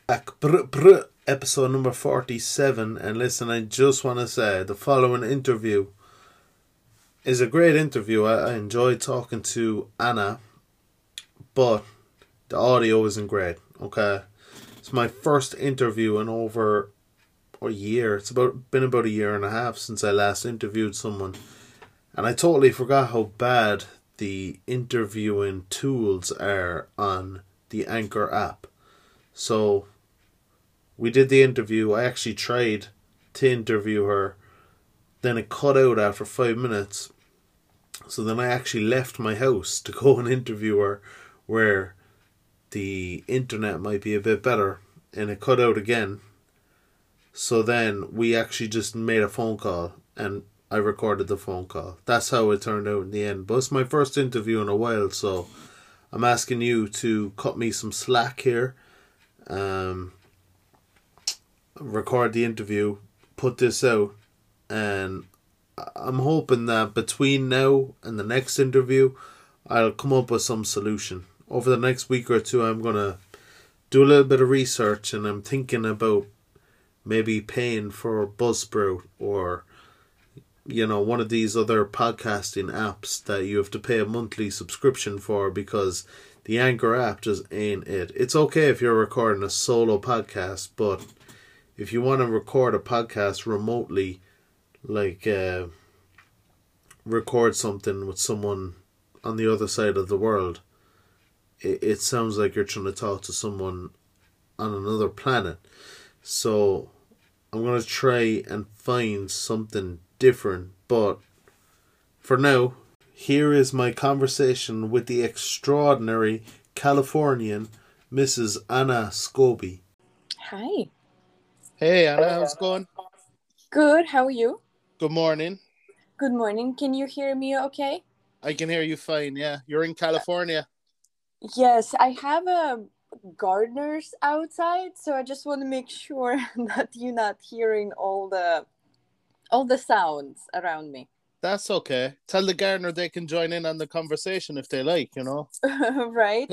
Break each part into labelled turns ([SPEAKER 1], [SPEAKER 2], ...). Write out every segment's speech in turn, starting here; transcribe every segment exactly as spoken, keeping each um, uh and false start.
[SPEAKER 1] Back, brr, brr, episode number forty-seven, and listen, I just want to say the following interview is a great interview. I, I enjoyed talking to Anna, but the audio isn't great, okay? It's my first interview in over a year. It's about been about a year and a half since I last interviewed someone, and I totally forgot how bad the interviewing tools are on the Anchor app. So we did the interview. I actually tried to interview her. Then it cut out after five minutes. So then I actually left my house to go and interview her where the internet might be a bit better. And it cut out again. So then we actually just made a phone call and I recorded the phone call. That's how it turned out in the end. But it's my first interview in a while, so I'm asking you to cut me some slack here. Um... record the interview, put this out, and I'm hoping that between now and the next interview I'll come up with some solution. Over the next week or two I'm going to do a little bit of research, and I'm thinking about maybe paying for Buzzsprout or, you know, one of these other podcasting apps that you have to pay a monthly subscription for, because the Anchor app just ain't it. It's okay if you're recording a solo podcast, but if you want to record a podcast remotely, like uh, record something with someone on the other side of the world, it, it sounds like you're trying to talk to someone on another planet. So I'm going to try and find something different. But for now, here is my conversation with the extraordinary Californian Missus Anna Scobie.
[SPEAKER 2] Hi.
[SPEAKER 1] Hey Anna, how's it going?
[SPEAKER 2] Good, how are you?
[SPEAKER 1] Good morning.
[SPEAKER 2] Good morning. Can you hear me okay?
[SPEAKER 1] I can hear you fine, yeah. You're in California.
[SPEAKER 2] Yes, I have a gardeners outside, so I just want to make sure that you're not hearing all the all the sounds around me.
[SPEAKER 1] That's okay. Tell the gardener they can join in on the conversation if they like, you know.
[SPEAKER 2] Right?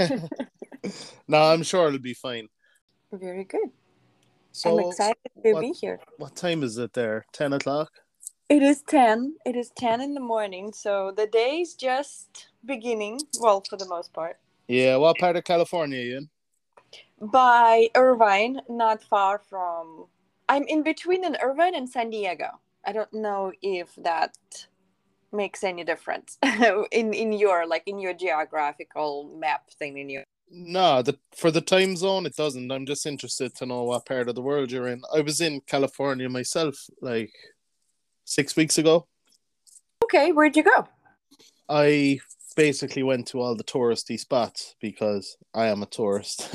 [SPEAKER 1] No, I'm sure it'll be fine.
[SPEAKER 2] Very good.
[SPEAKER 1] So,
[SPEAKER 2] I'm excited to
[SPEAKER 1] what,
[SPEAKER 2] be here.
[SPEAKER 1] What time is it there? ten o'clock?
[SPEAKER 2] It is ten. It is ten in the morning, so the day is just beginning, well, for the most part.
[SPEAKER 1] Yeah, what part of California are you in?
[SPEAKER 2] By Irvine, not far from... I'm in between in Irvine and San Diego. I don't know if that makes any difference in, in your, like, in your geographical map thing in your...
[SPEAKER 1] No, the, for the time zone, it doesn't. I'm just interested to know what part of the world you're in. I was in California myself, like, six weeks ago.
[SPEAKER 2] Okay, where'd you go?
[SPEAKER 1] I basically went to all the touristy spots because I am a tourist.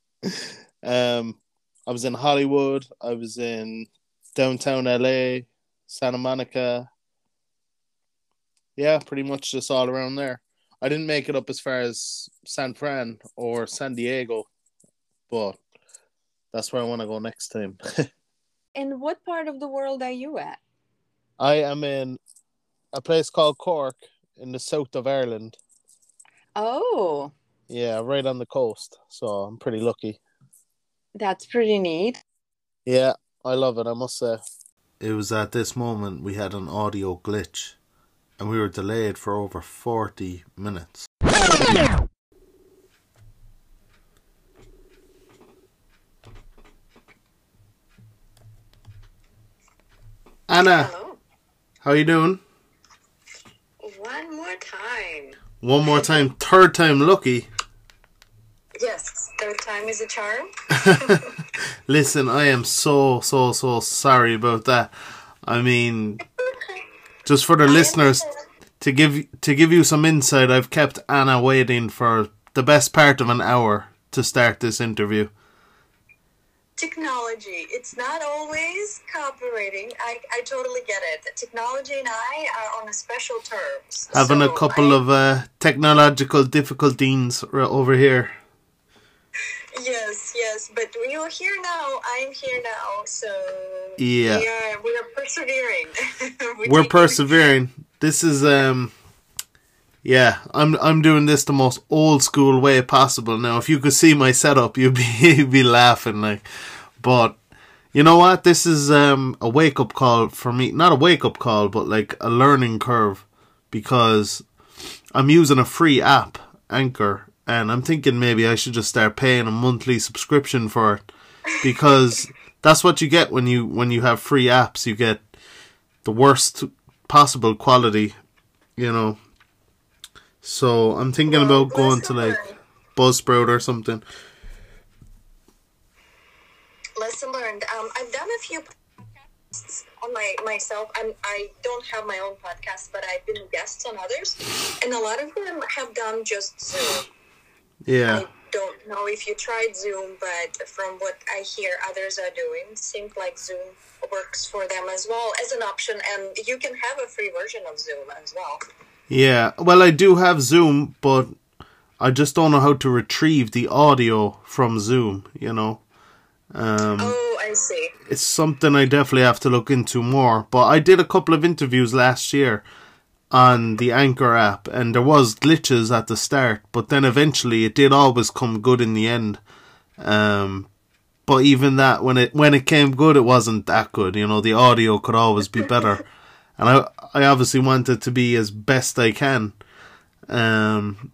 [SPEAKER 1] um, I was in Hollywood. I was in downtown L A, Santa Monica. Yeah, pretty much just all around there. I didn't make it up as far as San Fran or San Diego, but that's where I want to go next time.
[SPEAKER 2] And what part of the world are you at?
[SPEAKER 1] I am in a place called Cork in the south of Ireland.
[SPEAKER 2] Oh.
[SPEAKER 1] Yeah, right on the coast, so I'm pretty lucky.
[SPEAKER 2] That's pretty neat.
[SPEAKER 1] Yeah, I love it, I must say. It was at this moment we had an audio glitch. And we were delayed for over forty minutes. Anna,
[SPEAKER 3] hello.
[SPEAKER 1] How you doing?
[SPEAKER 3] One more time.
[SPEAKER 1] One more time, third time lucky.
[SPEAKER 3] Yes, third time is a charm.
[SPEAKER 1] Listen, I am so, so, so sorry about that. I mean... Just for the listeners, to give to give you some insight, I've kept Anna waiting for the best part of an hour to start this interview.
[SPEAKER 3] Technology, it's not always cooperating. I, I totally get it. Technology and I are on a special terms.
[SPEAKER 1] Having
[SPEAKER 3] so
[SPEAKER 1] a couple
[SPEAKER 3] I,
[SPEAKER 1] of uh, technological difficulties over here.
[SPEAKER 3] Yes, yes, but you're here now. I'm here now, so
[SPEAKER 1] yeah,
[SPEAKER 3] we are we are persevering.
[SPEAKER 1] We're persevering. This is um, Yeah, I'm I'm doing this the most old school way possible now. If you could see my setup, you'd be you'd be laughing like. But you know what? This is um a wake up call for me. Not a wake up call, but like a learning curve, because I'm using a free app, Anchor, and I'm thinking maybe I should just start paying a monthly subscription for it, because that's what you get when you when you have free apps. You get the worst possible quality, you know. So I'm thinking
[SPEAKER 3] Well,
[SPEAKER 1] about going to like
[SPEAKER 3] lesson
[SPEAKER 1] Buzzsprout or something.
[SPEAKER 3] Lesson learned. Um, I've done a few podcasts on my myself. I'm, I don't have my own podcast, but I've been guests on others, and a lot of them have done just Zoom.
[SPEAKER 1] Yeah.
[SPEAKER 3] I don't know if you tried Zoom, but from what I hear others are doing, seems like Zoom works for them as well as an option, and you can have a free version of Zoom as well.
[SPEAKER 1] Yeah. Well, I do have Zoom, but I just don't know how to retrieve the audio from Zoom, you know. Um,
[SPEAKER 3] oh, I see.
[SPEAKER 1] It's something I definitely have to look into more. But I did a couple of interviews last year on the Anchor app, and there was glitches at the start, but then eventually it did always come good in the end. Um, but even that, when it when it came good, it wasn't that good. You know, the audio could always be better, and I I obviously want it to be as best I can. Um,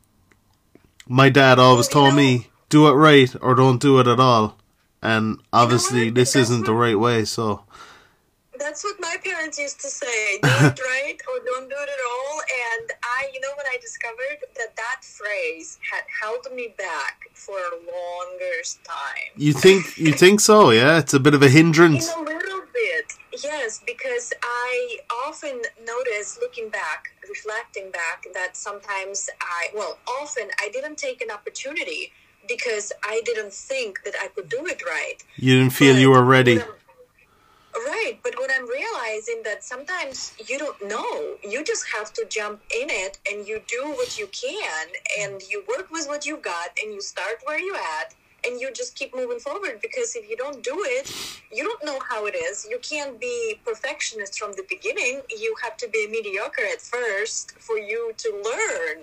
[SPEAKER 1] my dad always
[SPEAKER 3] Well, you
[SPEAKER 1] told
[SPEAKER 3] know-
[SPEAKER 1] me, do it right or don't do it at all, and obviously
[SPEAKER 3] what?
[SPEAKER 1] this
[SPEAKER 3] That's
[SPEAKER 1] isn't the
[SPEAKER 3] what-
[SPEAKER 1] right way. So
[SPEAKER 3] That's what my parents used to say. Do it right or don't do it at all. And I, you know what I discovered? That that phrase had held me back for a longest time.
[SPEAKER 1] you think you think so? Yeah, it's a bit of a hindrance.
[SPEAKER 3] In a little bit, yes, because I often notice, looking back, reflecting back, that sometimes I, well, often I didn't take an opportunity because I didn't think that I could do it right.
[SPEAKER 1] You didn't feel
[SPEAKER 3] But
[SPEAKER 1] you were ready.
[SPEAKER 3] what I'm- Right, but what I'm realizing that sometimes you don't know. You just have to jump in it, and you do what you can, and you work with what you got, and you start where you at, and you just keep moving forward. Because if you don't do it, you don't know how it is. You can't be perfectionist from the beginning. You have to be mediocre at first for you to learn.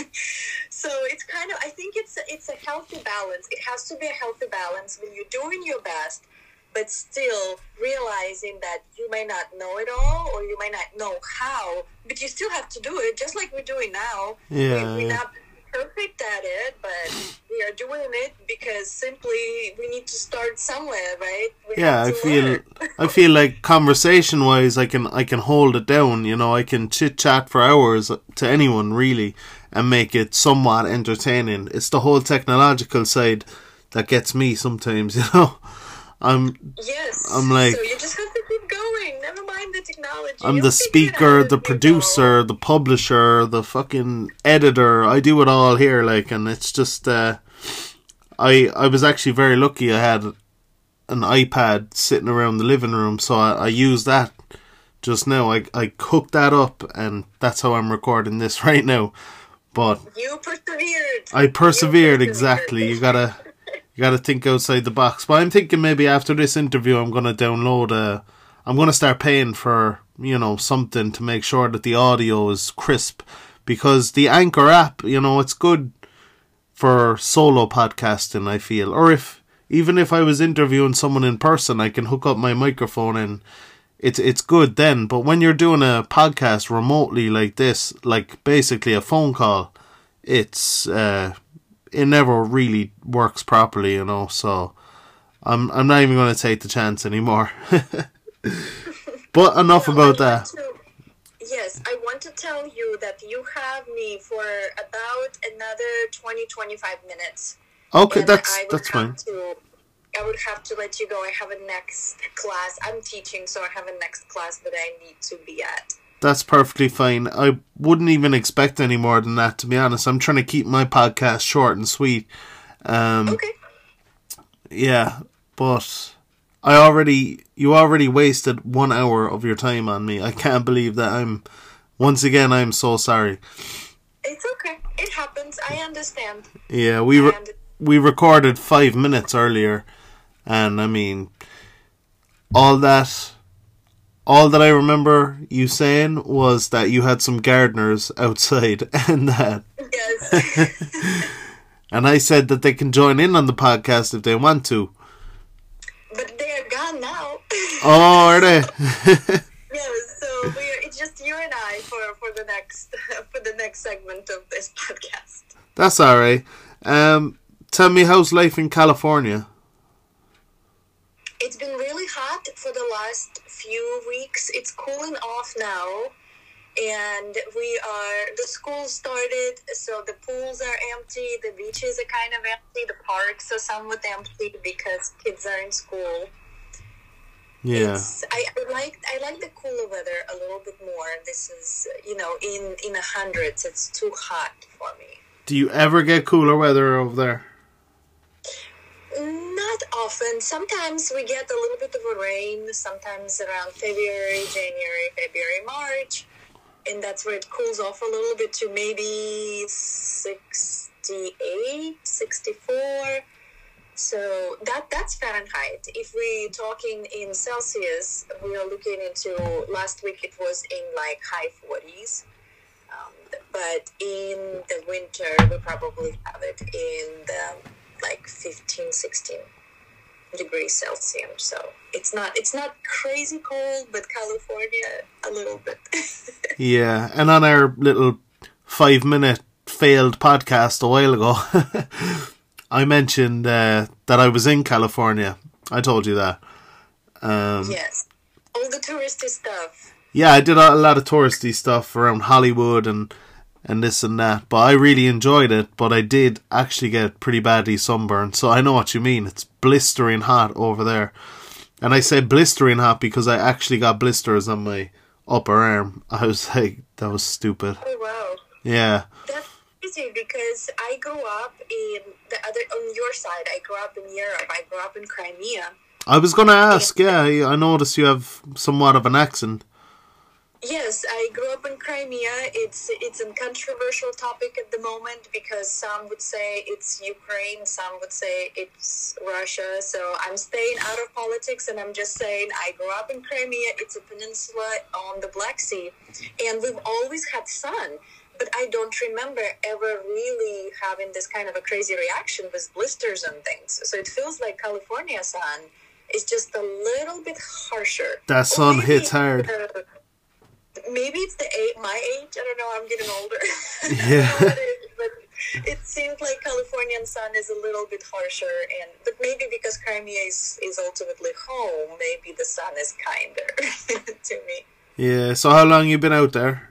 [SPEAKER 3] So it's kind of, I think it's a, it's a healthy balance. It has to be a healthy balance when you're doing your best, but still realizing that you may not know it all, or you may not know how, but you still have to do it, just like we're doing now.
[SPEAKER 1] Yeah,
[SPEAKER 3] we, we're
[SPEAKER 1] yeah.
[SPEAKER 3] not perfect at it, but we are doing it because simply we need to start somewhere, right? We
[SPEAKER 1] Yeah,
[SPEAKER 3] have
[SPEAKER 1] I
[SPEAKER 3] to
[SPEAKER 1] feel
[SPEAKER 3] learn.
[SPEAKER 1] I feel like conversation wise, I can I can hold it down. You know, I can chit chat for hours to anyone really, and make it somewhat entertaining. It's the whole technological side that gets me sometimes. You know, I'm
[SPEAKER 3] Yes.
[SPEAKER 1] I'm like-
[SPEAKER 3] so you just have to keep going. Never mind the technology.
[SPEAKER 1] I'm
[SPEAKER 3] You'll
[SPEAKER 1] the
[SPEAKER 3] figure it
[SPEAKER 1] speaker,
[SPEAKER 3] out as
[SPEAKER 1] the
[SPEAKER 3] you go.
[SPEAKER 1] producer, the publisher, the fucking editor. I do it all here, like, and it's just. Uh, I I was actually very lucky. I had an iPad sitting around the living room, so I, I used that just now. I I cooked that up, and that's how I'm recording this right now. But
[SPEAKER 3] You persevered.
[SPEAKER 1] I persevered,
[SPEAKER 3] You
[SPEAKER 1] exactly. You gotta you gotta think outside the box. But I'm thinking maybe after this interview, I'm gonna download a. I'm gonna start paying for, you know, something to make sure that the audio is crisp, because the Anchor app, you know, it's good for solo podcasting, I feel. Or if even if I was interviewing someone in person, I can hook up my microphone and it's it's good then. But when you're doing a podcast remotely like this, like basically a phone call, it's uh, it never really works properly, you know. So I'm I'm not even going to take the chance anymore. But enough
[SPEAKER 3] Now,
[SPEAKER 1] about
[SPEAKER 3] I'd like
[SPEAKER 1] that.
[SPEAKER 3] to- yes, I want to tell you that you have me for about another twenty to twenty-five minutes.
[SPEAKER 1] Okay,
[SPEAKER 3] And
[SPEAKER 1] that's
[SPEAKER 3] I would
[SPEAKER 1] that's
[SPEAKER 3] have
[SPEAKER 1] fine.
[SPEAKER 3] To, I would have to let you go. I have a next class. I'm teaching, so I have a next class that I need to be at.
[SPEAKER 1] That's perfectly fine. I wouldn't even expect any more than that, to be honest. I'm trying to keep my podcast short and sweet. Um,
[SPEAKER 3] Okay.
[SPEAKER 1] Yeah, but I already, you already wasted one hour of your time on me. I can't believe that. I'm, once again, I'm so sorry.
[SPEAKER 3] It's okay. It happens. I understand.
[SPEAKER 1] Yeah, we re-
[SPEAKER 3] And
[SPEAKER 1] we recorded five minutes earlier, and I mean, all that, all that I remember you saying was that you had some gardeners outside and that.
[SPEAKER 3] Yes.
[SPEAKER 1] And I said that they can join in on the podcast if they want to.
[SPEAKER 3] But they are gone now.
[SPEAKER 1] Oh, are they?
[SPEAKER 3] Yes, so we're, it's just you and I for, for the next for the next segment of this podcast.
[SPEAKER 1] That's alright. Um, tell me, how's life in California?
[SPEAKER 3] It's been really hot for the last few weeks. It's cooling off now, and we are, the school started, so the pools are empty, the beaches are kind of empty, the parks are somewhat empty because kids are in school.
[SPEAKER 1] Yeah.
[SPEAKER 3] It's, I, I like I like the cooler weather a little bit more. This is, you know, in, in the hundreds, it's too hot for me.
[SPEAKER 1] Do you ever get cooler weather over there?
[SPEAKER 3] Not often. Sometimes we get a little bit of a rain, sometimes around February, January, February, March, and that's where it cools off a little bit to maybe sixty-eight, sixty-four. So that that's Fahrenheit. If we're talking in Celsius, we are looking into, last week it was in like high forties. Um, but in the winter, we probably have it in the like fifteen, sixteen degrees Celsius. So it's not it's not crazy cold, but California a little bit.
[SPEAKER 1] Yeah, and on our little five minute failed podcast a while ago, I mentioned uh, that I was in California. I told you that. Um,
[SPEAKER 3] Yes, all the touristy stuff.
[SPEAKER 1] Yeah, I did a lot of touristy stuff around Hollywood and and this and that, but I really enjoyed it. But I did actually get pretty badly sunburned, so I know what you mean. It's blistering hot over there, and I say blistering hot because I actually got blisters on my upper arm. I was like, that was stupid.
[SPEAKER 3] Oh wow,
[SPEAKER 1] Yeah,
[SPEAKER 3] that's crazy because I grew up in the other on your side. I grew up in Europe. I grew up in Crimea.
[SPEAKER 1] I was gonna ask. Yeah, I noticed you have somewhat of an accent.
[SPEAKER 3] Yes, I grew up in Crimea. It's it's a controversial topic at the moment because some would say it's Ukraine, some would say it's Russia. So I'm staying out of politics and I'm just saying I grew up in Crimea. It's a peninsula on the Black Sea, and we've always had sun. But I don't remember ever really having this kind of a crazy reaction with blisters and things. So it feels like California sun is just a little bit harsher.
[SPEAKER 1] That
[SPEAKER 3] Or
[SPEAKER 1] sun
[SPEAKER 3] maybe,
[SPEAKER 1] hits hard.
[SPEAKER 3] uh, Maybe it's the age, my age. I don't know. I'm getting older.
[SPEAKER 1] Yeah.
[SPEAKER 3] I don't know what it is, but it seems like Californian sun is a little bit harsher, and but maybe because Crimea is, is ultimately home, maybe the sun is kinder to me.
[SPEAKER 1] Yeah. So how long you been out there?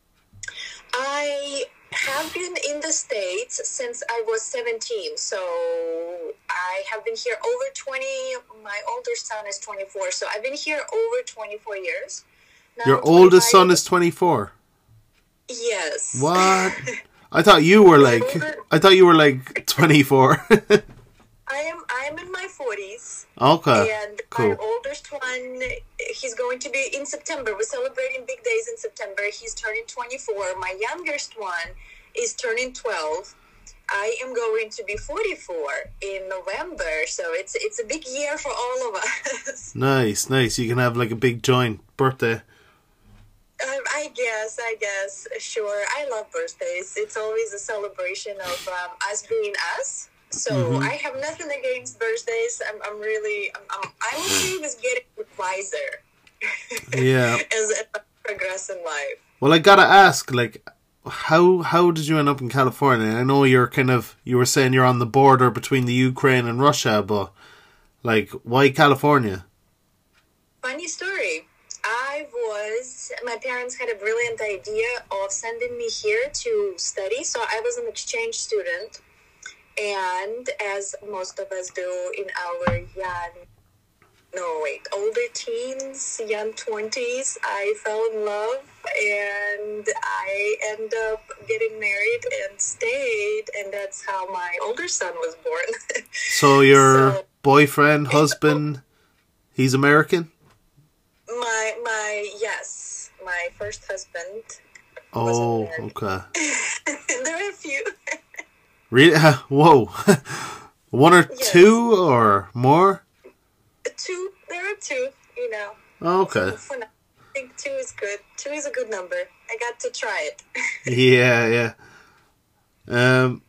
[SPEAKER 3] I have been in the States since I was seventeen, so I have been here over twenty. My older son is twenty-four, so I've been here over twenty-four years. Now
[SPEAKER 1] Your oldest son
[SPEAKER 3] twenty-five
[SPEAKER 1] is twenty-four.
[SPEAKER 3] Yes.
[SPEAKER 1] What? I thought you were like. I thought you were like twenty-four.
[SPEAKER 3] I am I am in my forties.
[SPEAKER 1] Okay.
[SPEAKER 3] And
[SPEAKER 1] Cool.
[SPEAKER 3] my oldest one, he's going to be in September. We're celebrating big days in September. He's turning twenty-four. My youngest one is turning twelve. I am going to be forty-four in November. So it's it's a big year for all of us.
[SPEAKER 1] Nice, nice. You can have like a big joint birthday.
[SPEAKER 3] Um, I guess, I guess, sure. I love birthdays. It's always a celebration of um, us being us. So
[SPEAKER 1] Mhm.
[SPEAKER 3] I have nothing against birthdays. I'm, I'm really, I'm, I'm, I'm okay with getting wiser.
[SPEAKER 1] Yeah.
[SPEAKER 3] as, as I progress in life.
[SPEAKER 1] Well, I gotta ask, like, how how did you end up in California? I know you're kind of you were saying you're on the border between the Ukraine and Russia, but like, why California?
[SPEAKER 3] Funny story. I was, my parents had a brilliant idea of sending me here to study. So I was an exchange student. And as most of us do in our young, no wait, older teens, young twenties, I fell in love and I ended up getting married and stayed. And that's how my older son was born.
[SPEAKER 1] So your
[SPEAKER 3] So-
[SPEAKER 1] boyfriend, husband, he's American?
[SPEAKER 3] My, my, yes, my first husband.
[SPEAKER 1] Oh,
[SPEAKER 3] American.
[SPEAKER 1] okay.
[SPEAKER 3] There are a few.
[SPEAKER 1] Really? Whoa. One or
[SPEAKER 3] Yes.
[SPEAKER 1] two or more?
[SPEAKER 3] Two, there are two, you know.
[SPEAKER 1] Okay.
[SPEAKER 3] For now. think two is good. Two is a good number. I got to try it.
[SPEAKER 1] Yeah, yeah. Um,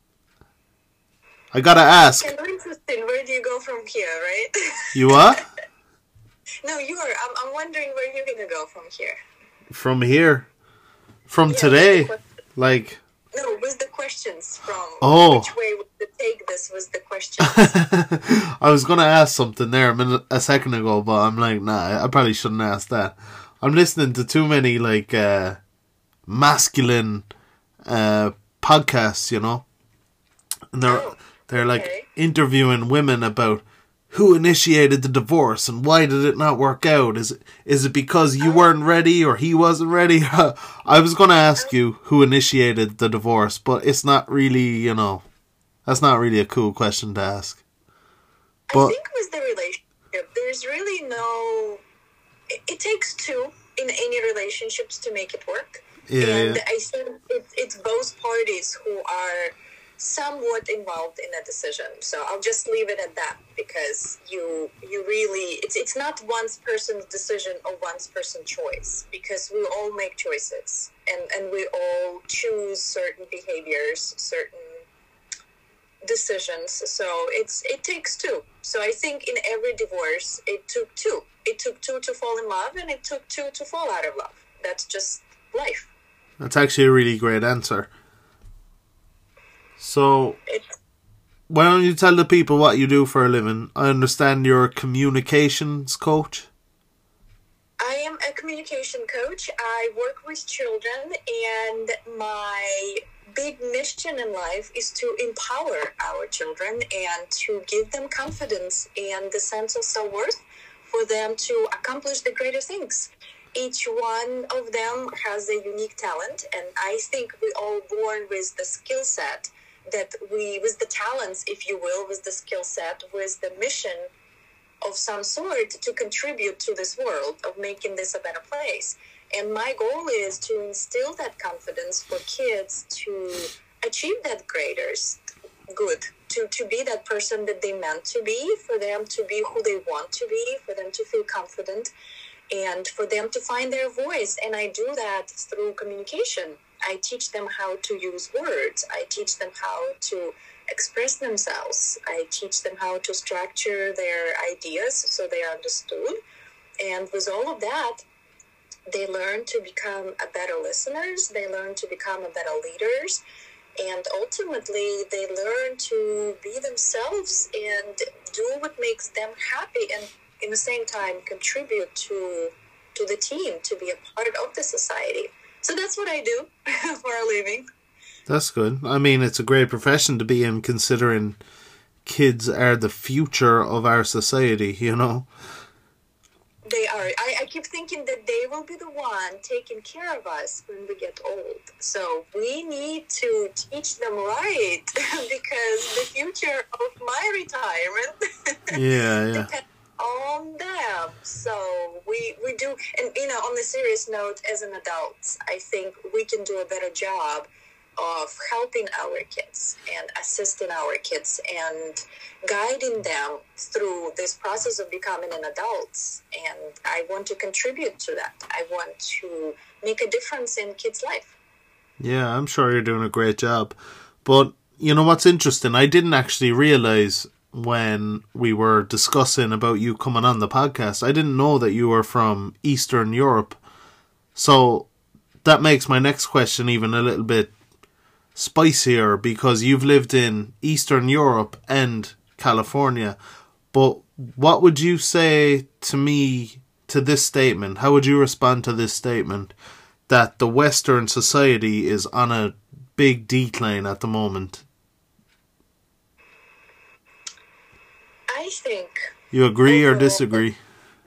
[SPEAKER 1] I gotta ask.
[SPEAKER 3] Okay, I'm interested. Where do you go from here, right?
[SPEAKER 1] You what?
[SPEAKER 3] No, you are. I'm, I'm wondering where you're gonna go from here.
[SPEAKER 1] From here? From
[SPEAKER 3] Yeah,
[SPEAKER 1] today?
[SPEAKER 3] with the que-
[SPEAKER 1] Like...
[SPEAKER 3] No, with the questions from
[SPEAKER 1] Oh.
[SPEAKER 3] which way would you take this was the question.
[SPEAKER 1] I was gonna ask something there a minute, a second ago, but I'm like, nah, I probably shouldn't ask that. I'm listening to too many, like, uh, masculine, uh, podcasts, you know? And they're,
[SPEAKER 3] Oh,
[SPEAKER 1] they're like
[SPEAKER 3] okay.
[SPEAKER 1] interviewing women about who initiated the divorce and why did it not work out? Is it, is it because you weren't ready or he wasn't ready? I was going to ask you who initiated the divorce, but it's not really, you know, that's not really a cool question to ask. But
[SPEAKER 3] I think with the relationship, there's really no. It, it takes two in any relationships to make it work.
[SPEAKER 1] Yeah,
[SPEAKER 3] and
[SPEAKER 1] yeah.
[SPEAKER 3] I think it, it's both parties who are somewhat involved in a decision. So I'll just leave it at that because you you really it's it's not one person's decision or one person's choice because we all make choices and and we all choose certain behaviors, certain decisions. So it's it takes two. So I think in every divorce it took two. It took two to fall in love and it took two to fall out of love. That's just life.
[SPEAKER 1] That's actually a really great answer. So,
[SPEAKER 3] It's
[SPEAKER 1] why don't you tell the people what you do for a living? I understand you're a communications coach.
[SPEAKER 3] I am a communication coach. I work with children, and my big mission in life is to empower our children and to give them confidence and the sense of self-worth for them to accomplish the greater things. Each one of them has a unique talent, and I think we all born with the skill set that we, with the talents, if you will, with the skill set, with the mission of some sort to contribute to this world, of making this a better place. And my goal is to instill that confidence for kids to achieve that greater good, to, to be that person that they meant to be, for them to be who they want to be, for them to feel confident, and for them to find their voice. And I do that through communication. I teach them how to use words. I teach them how to express themselves. I teach them how to structure their ideas so they are understood. And with all of that, they learn to become a better listeners. They learn to become a better leaders. And ultimately, they learn to be themselves and do what makes them happy and in the same time contribute to to the team, to be a part of the society. So that's what I do for a living.
[SPEAKER 1] That's good. I mean, it's a great profession to be in, considering kids are the future of our society, you know?
[SPEAKER 3] They are. I, I keep thinking that they will be the one taking care of us when we get old. So we need to teach them right because the future of my retirement
[SPEAKER 1] Yeah, yeah.
[SPEAKER 3] depends on them. So we we do, and you know, on the serious note, as an adult, I think we can do a better job of helping our kids and assisting our kids and guiding them through this process of becoming an adult. And I want to contribute to that. I want to make a difference in kids' life.
[SPEAKER 1] Yeah, I'm sure you're doing a great job. But, you know what's interesting? I didn't actually realise when we were discussing about you coming on the podcast, I didn't know that you were from Eastern Europe. So that makes my next question even a little bit spicier, because you've lived in Eastern Europe and California. But what would you say to me, to this statement? How would you respond to this statement that the Western society is on a big decline at the moment?
[SPEAKER 3] I think
[SPEAKER 1] You agree or
[SPEAKER 3] overall,
[SPEAKER 1] disagree?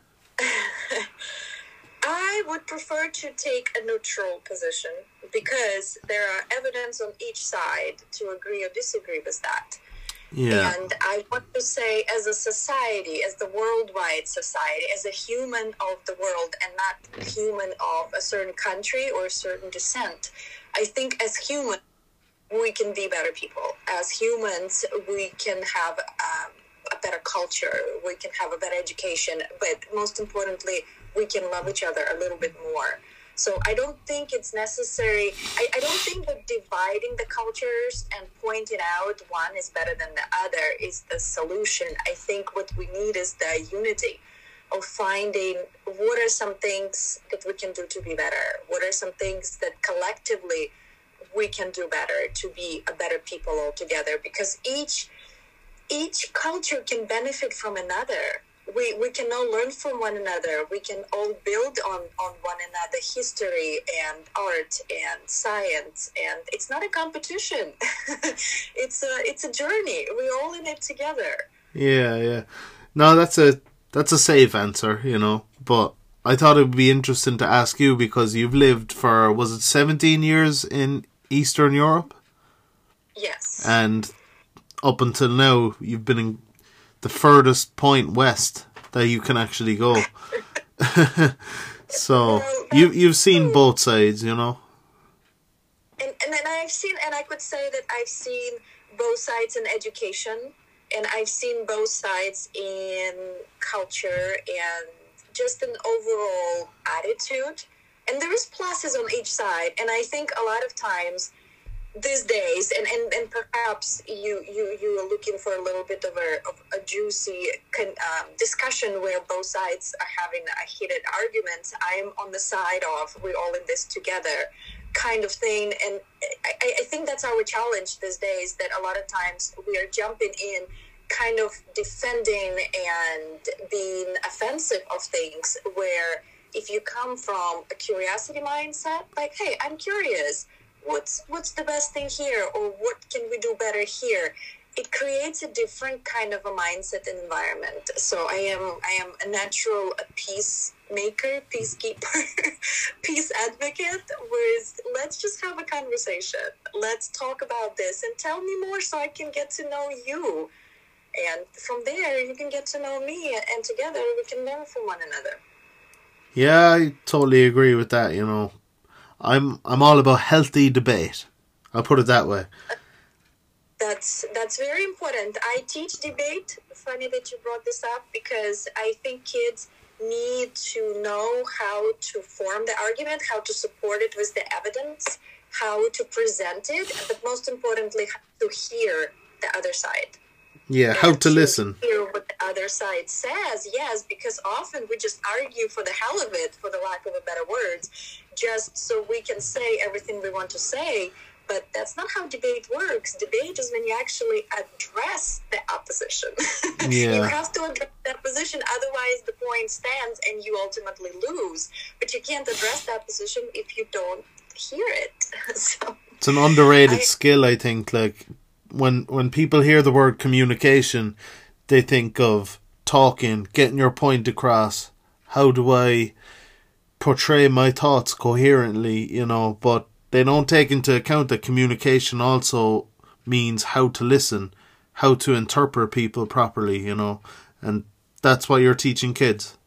[SPEAKER 3] I would prefer to take a neutral position because there are evidence on each side to agree or disagree with that.
[SPEAKER 1] Yeah.
[SPEAKER 3] And I want to say, as a society, as the worldwide society, as a human of the world and not human of a certain country or a certain descent, I think as humans, we can be better people. As humans, we can have um, a better culture. We can have a better education. But most importantly, we can love each other a little bit more. So I don't think it's necessary. I, I don't think that dividing the cultures and pointing out one is better than the other is the solution. I think what we need is the unity of finding what are some things that we can do to be better. What are some things that collectively we can do better to be a better people altogether? Because each each culture can benefit from another. We we can all learn from one another. We can all build on, on one another history and art and science. And it's not a competition. it's a it's a journey. We're all in it together.
[SPEAKER 1] Yeah, yeah. No, that's a that's a safe answer, you know. But I thought it would be interesting to ask you because you've lived for, was it seventeen years in Eastern Europe?
[SPEAKER 3] Yes.
[SPEAKER 1] And up until now, you've been in the furthest point west that you can actually go. So you you've seen both sides, you know.
[SPEAKER 3] And and then I've seen, and I could say that I've seen both sides in education, and I've seen both sides in culture and just an overall attitude. And there is pluses on each side, and I think a lot of times these days, and, and, and perhaps you, you, you are looking for a little bit of a, of a juicy con, um, discussion where both sides are having a heated argument. I'm on the side of we're all in this together kind of thing. And I, I think that's our challenge these days, that a lot of times we are jumping in kind of defending and being offensive of things, where if you come from a curiosity mindset, like, hey, I'm curious, what's what's the best thing here, or what can we do better here, it creates a different kind of a mindset and environment. So I am I am a natural a peacemaker, peacekeeper, peace advocate, whereas let's just have a conversation. Let's talk about this and tell me more so I can get to know you. And from there, you can get to know me, and together we can learn from one another.
[SPEAKER 1] Yeah, I totally agree with that, you know. I'm I'm all about healthy debate. I'll put it that way.
[SPEAKER 3] That's that's very important. I teach debate. Funny that you brought this up, because I think kids need to know how to form the argument, how to support it with the evidence, how to present it, but most importantly, how to hear the other side.
[SPEAKER 1] Yeah, how to, to listen.
[SPEAKER 3] Hear what the other side says, yes, because often we just argue for the hell of it, for the lack of a better words, just so we can say everything we want to say. But that's not how debate works. Debate is when you actually address the opposition.
[SPEAKER 1] Yeah.
[SPEAKER 3] You have to address that position, otherwise the point stands and you ultimately lose. But you can't address that position if you don't hear it. So,
[SPEAKER 1] it's an underrated
[SPEAKER 3] I,
[SPEAKER 1] skill, I think. Like, when when people hear the word communication, they think of talking, getting your point across. How do I portray my thoughts coherently, you know? But they don't take into account that communication also means how to listen, how to interpret people properly, you know? And that's what you're teaching kids.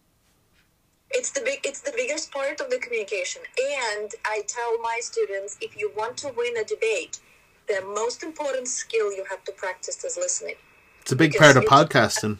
[SPEAKER 3] It's the big, it's the biggest part of the communication. And I tell my students, if you want to win a debate, the most important skill you have to practice is listening.
[SPEAKER 1] It's a big because part of podcasting.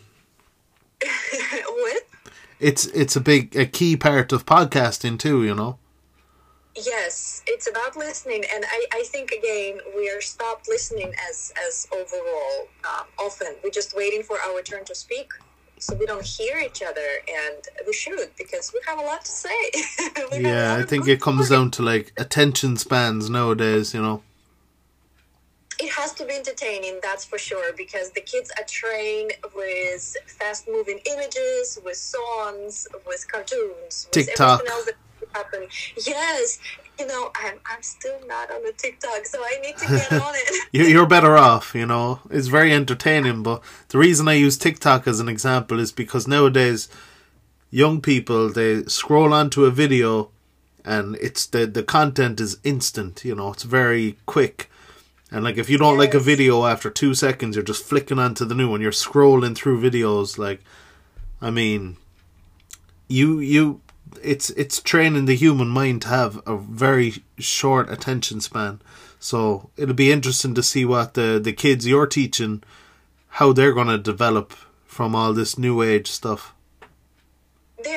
[SPEAKER 3] What?
[SPEAKER 1] It's it's a big a key part of podcasting too, you know.
[SPEAKER 3] Yes, it's about listening, and I, I think again we are stopped listening as as overall um, often. We're just waiting for our turn to speak, so we don't hear each other, and we should, because we have a lot to say.
[SPEAKER 1] Yeah, I think it comes down to like attention spans nowadays, you know.
[SPEAKER 3] It has to be entertaining, that's for sure, because the kids are trained with fast-moving images, with songs, with cartoons, with
[SPEAKER 1] TikTok.
[SPEAKER 3] everything else that happen. Yes, you know, I'm I'm still not on the TikTok, so I need to get on it.
[SPEAKER 1] You're better off, you know. It's very entertaining, but the reason I use TikTok as an example is because nowadays young people, they scroll onto a video and it's the the content is instant, you know. It's very quick. And like, if you don't yes. like a video after two seconds, you're just flicking onto the new one. You're scrolling through videos. Like, I mean, you you, it's it's training the human mind to have a very short attention span. So it'll be interesting to see what the the kids you're teaching, how they're going to develop from all this new age stuff.
[SPEAKER 3] They're definitely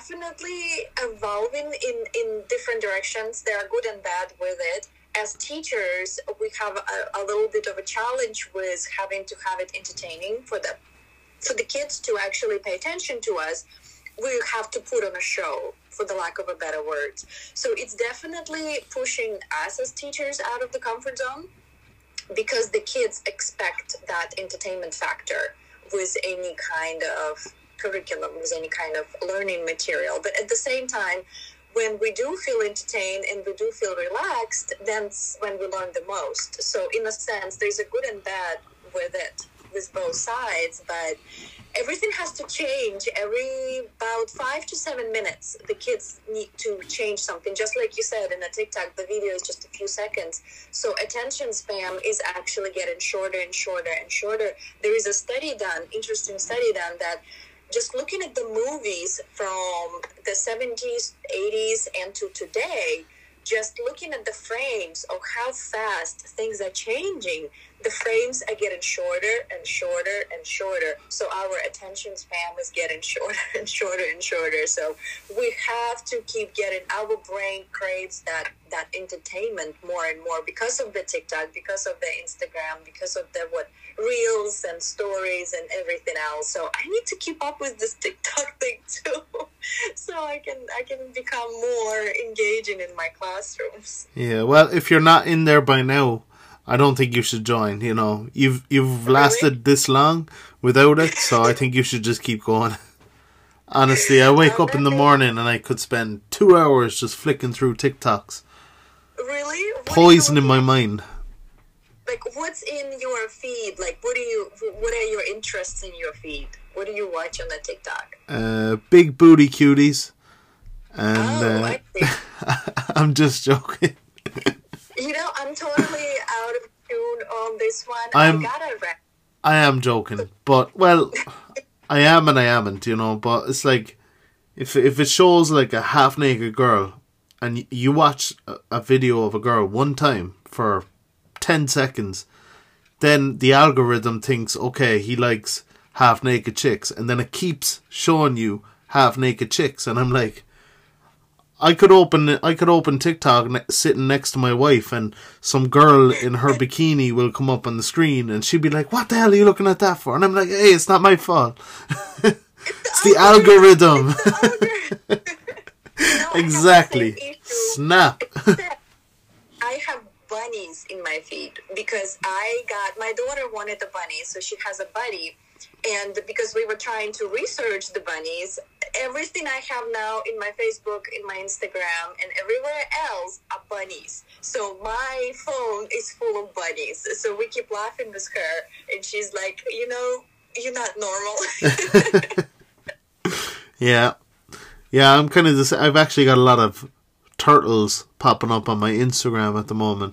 [SPEAKER 3] definitely evolving in, in different directions. There are good and bad with it. As teachers, we have a, a little bit of a challenge with having to have it entertaining for the for the kids to actually pay attention to us. We have to put on a show, for the lack of a better word. So it's definitely pushing us as teachers out of the comfort zone, because the kids expect that entertainment factor with any kind of curriculum, with any kind of learning material. But at the same time, when we do feel entertained and we do feel relaxed, that's when we learn the most. So in a sense, there's a good and bad with it, with both sides, but everything has to change every about five to seven minutes. The kids need to change something. Just like you said, in a TikTok, the video is just a few seconds. So attention span is actually getting shorter and shorter and shorter. There is a study done, interesting study done, that just looking at the movies from the seventies, eighties, and to today, just looking at the frames of how fast things are changing, the frames are getting shorter and shorter and shorter. So our attention span is getting shorter and shorter and shorter. So we have to keep getting, our brain craves that, that entertainment more and more because of the TikTok, because of the Instagram, because of the what reels and stories and everything else. So I need to keep up with this TikTok thing too, so I can I can become more engaging in my classrooms.
[SPEAKER 1] Yeah, well, if you're not in there by now, I don't think you should join. You know, you've you've lasted really? this long without it, so I think you should just keep going. Honestly, I wake up in the morning and I could spend two hours just flicking through TikToks.
[SPEAKER 3] Really? What
[SPEAKER 1] Poisoning my mind.
[SPEAKER 3] Like, what's in your feed? Like, what do you? What are your interests in your feed? What do you watch on the TikTok?
[SPEAKER 1] Uh, big booty cuties, and
[SPEAKER 3] oh,
[SPEAKER 1] uh,
[SPEAKER 3] I see.
[SPEAKER 1] I'm just joking.
[SPEAKER 3] You know, I'm totally out of tune on this one.
[SPEAKER 1] I'm,
[SPEAKER 3] I gotta rec-
[SPEAKER 1] I am joking, but well, I am and I amn't, you know. But it's like, if if it shows like a half naked girl, and you watch a, a video of a girl one time for ten seconds, then the algorithm thinks, okay, he likes half naked chicks, and then it keeps showing you half naked chicks, and I'm like, I could open I could open TikTok ne- sitting next to my wife, and some girl in her bikini will come up on the screen, and she'd be like, what the hell are you looking at that for? And I'm like, hey, it's not my fault. It's the algorithm.
[SPEAKER 3] You know,
[SPEAKER 1] exactly. Snap.
[SPEAKER 3] I have bunnies in my feed because I got, my daughter wanted a bunny, so she has a buddy, and because we were trying to research the bunnies, everything I have now in my Facebook, in my Instagram, and everywhere else are bunnies. So my phone is full of bunnies. So we keep laughing with her, and she's like, you know, you're not normal.
[SPEAKER 1] Yeah. Yeah, I'm kind of this. I've actually got a lot of turtles popping up on my Instagram at the moment.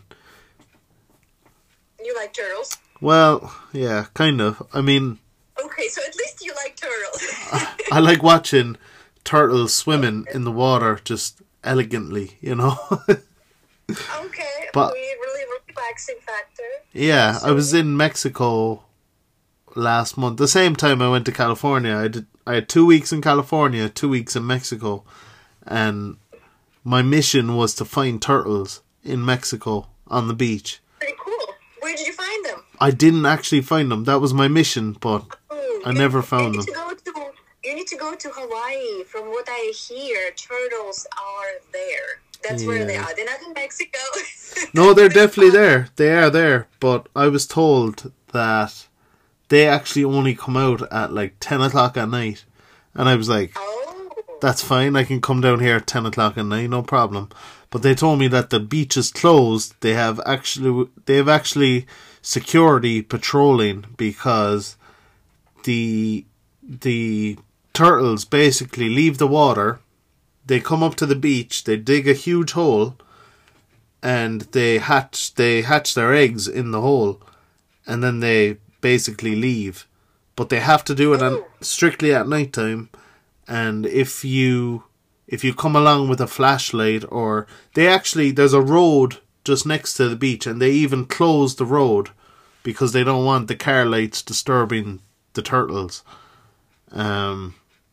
[SPEAKER 3] You like turtles?
[SPEAKER 1] Well, yeah, kind of. I mean...
[SPEAKER 3] Okay, so at least you like turtles.
[SPEAKER 1] I, I like watching turtles swimming in the water just elegantly, you know?
[SPEAKER 3] Okay,
[SPEAKER 1] but,
[SPEAKER 3] really relaxing factor.
[SPEAKER 1] Yeah, I was in Mexico last month. The same time I went to California. I did. I had two weeks in California, two weeks in Mexico, and my mission was to find turtles in Mexico on the beach.
[SPEAKER 3] Pretty cool. Where did you find them?
[SPEAKER 1] I didn't actually find them. That was my mission, but
[SPEAKER 3] oh,
[SPEAKER 1] I never found
[SPEAKER 3] you
[SPEAKER 1] them.
[SPEAKER 3] To go to, you need to go to Hawaii. From what I hear, turtles are there. That's yeah. where they are. They're not in Mexico.
[SPEAKER 1] No, they're definitely there. They are there. But I was told that they actually only come out at like ten o'clock at night. And I was like,
[SPEAKER 3] oh.
[SPEAKER 1] That's fine. I can come down here at ten o'clock at night, no problem. But they told me that the beach is closed. They have actually, they have actually security patrolling because the the turtles basically leave the water. They come up to the beach. They dig a huge hole, and they hatch. They hatch their eggs in the hole, and then they basically leave. But they have to do it on, strictly at night time. And if you if you come along with a flashlight, or they actually, there's a road just next to the beach, and they even close the road because they don't want the car lights disturbing the turtles. Um,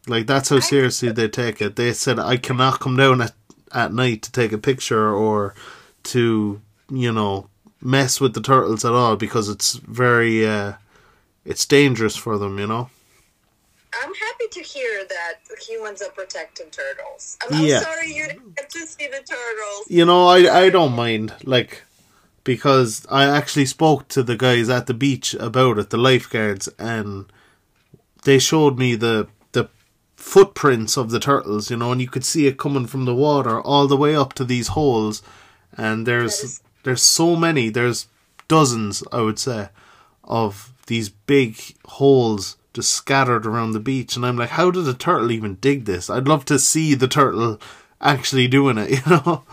[SPEAKER 1] Like, that's how seriously they take it. They said, I cannot come down at, at night to take a picture or to, you know, mess with the turtles at all because it's very, uh, it's dangerous for them, you know?
[SPEAKER 3] I'm happy to hear that humans are protecting turtles. I'm,
[SPEAKER 1] yeah.
[SPEAKER 3] I'm sorry you didn't get to see the turtles.
[SPEAKER 1] You know, I, I don't mind, like, because I actually spoke to the guys at the beach about it, the lifeguards, and they showed me the the footprints of the turtles, you know, and you could see it coming from the water all the way up to these holes, and there's is... there's so many, there's dozens, I would say, of these big holes just scattered around the beach, and I'm like, how did a turtle even dig this? I'd love to see the turtle actually doing it, you know?